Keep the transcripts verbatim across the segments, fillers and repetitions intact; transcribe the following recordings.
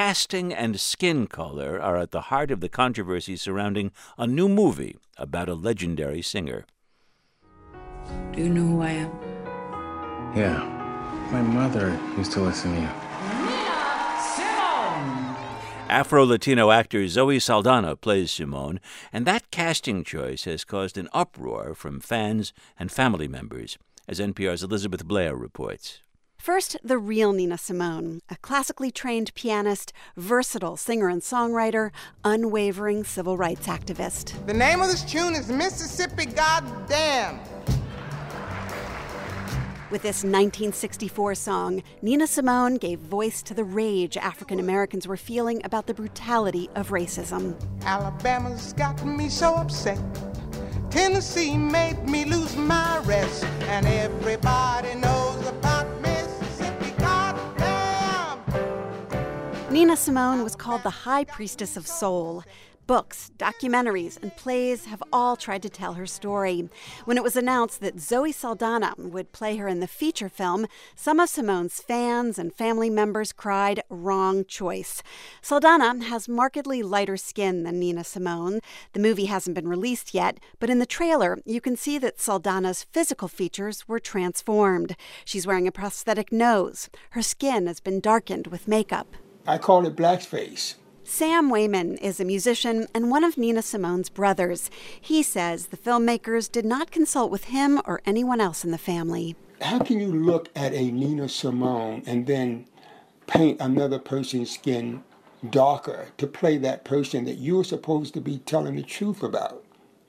casting and skin color are at the heart of the controversy surrounding a new movie about a legendary singer. Do you know who I am? Yeah. My mother used to listen to you. Afro-Latino actor Zoe Saldana plays Simone, and that casting choice has caused an uproar from fans and family members, as N P R's Elizabeth Blair reports. First, the real Nina Simone, a classically trained pianist, versatile singer and songwriter, unwavering civil rights activist. The name of this tune is Mississippi Goddamn. With this nineteen sixty-four song, Nina Simone gave voice to the rage African Americans were feeling about the brutality of racism. Alabama's got me so upset. Tennessee made me lose my rest. And everybody knows about Mississippi Goddamn. Nina Simone was called the High Priestess of Soul. Books, documentaries, and plays have all tried to tell her story. When it was announced that Zoe Saldana would play her in the feature film, some of Simone's fans and family members cried, "Wrong choice." Saldana has markedly lighter skin than Nina Simone. The movie hasn't been released yet, but in the trailer, you can see that Saldana's physical features were transformed. She's wearing a prosthetic nose. Her skin has been darkened with makeup. I call it blackface. Sam Wayman is a musician and one of Nina Simone's brothers. He says the filmmakers did not consult with him or anyone else in the family. How can you look at a Nina Simone and then paint another person's skin darker to play that person that you're supposed to be telling the truth about?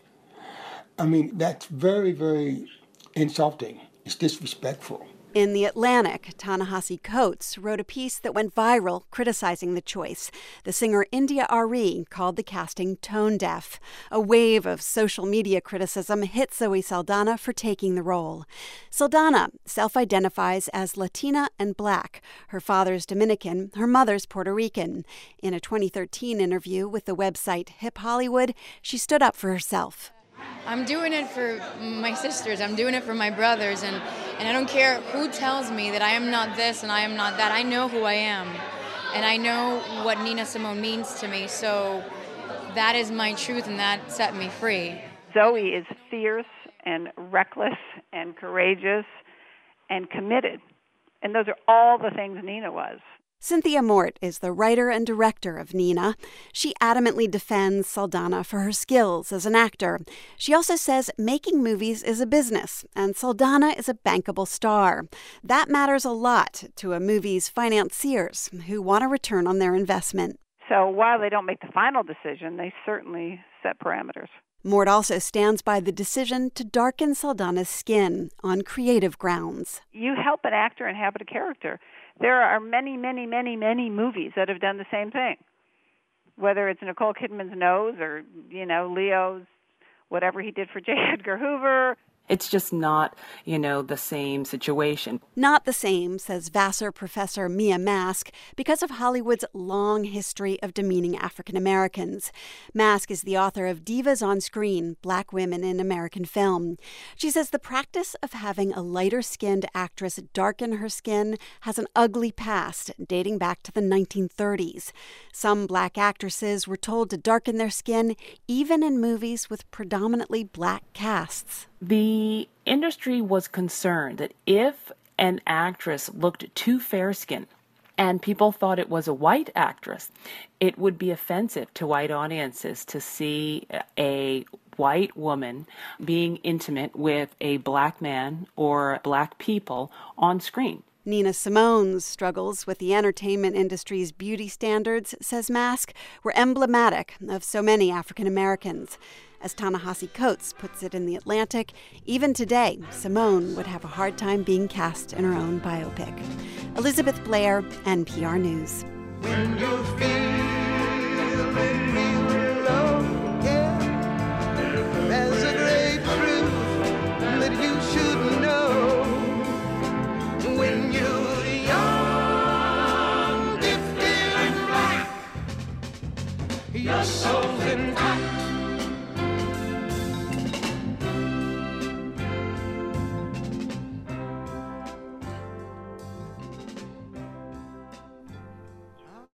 I mean, that's very, very insulting. It's disrespectful. In The Atlantic, Ta-Nehisi Coates wrote a piece that went viral criticizing the choice. The singer India Arie called the casting tone-deaf. A wave of social media criticism hit Zoe Saldana for taking the role. Saldana self-identifies as Latina and Black. Her father's Dominican, her mother's Puerto Rican. In a twenty thirteen interview with the website Hip Hollywood, she stood up for herself. I'm doing it for my sisters, I'm doing it for my brothers, and, and I don't care who tells me that I am not this and I am not that. I know who I am, and I know what Nina Simone means to me, so that is my truth, and that set me free. Zoe is fierce and reckless and courageous and committed, and those are all the things Nina was. Cynthia Mort is the writer and director of Nina. She adamantly defends Saldana for her skills as an actor. She also says making movies is a business, and Saldana is a bankable star. That matters a lot to a movie's financiers who want a return on their investment. So while they don't make the final decision, they certainly set parameters. Mort also stands by the decision to darken Saldana's skin on creative grounds. You help an actor inhabit a character. There are many, many, many, many movies that have done the same thing. Whether it's Nicole Kidman's nose or, you know, Leo's, whatever he did for J. Edgar Hoover. It's just not, you know, the same situation. Not the same, says Vassar professor Mia Mask, because of Hollywood's long history of demeaning African Americans. Mask is the author of Divas on Screen, Black Women in American Film. She says the practice of having a lighter-skinned actress darken her skin has an ugly past dating back to the nineteen thirties. Some black actresses were told to darken their skin even in movies with predominantly black casts. The industry was concerned that if an actress looked too fair-skinned and people thought it was a white actress, it would be offensive to white audiences to see a white woman being intimate with a black man or black people on screen. Nina Simone's struggles with the entertainment industry's beauty standards, says Mask, were emblematic of so many African Americans. As Ta-Nehisi Coates puts it in The Atlantic, even today, Simone would have a hard time being cast in her own biopic. Elizabeth Blair, N P R News. When you're feeling real low, yeah, there's a great truth that you should know. When you're young, gifted, and black, your soul's intact.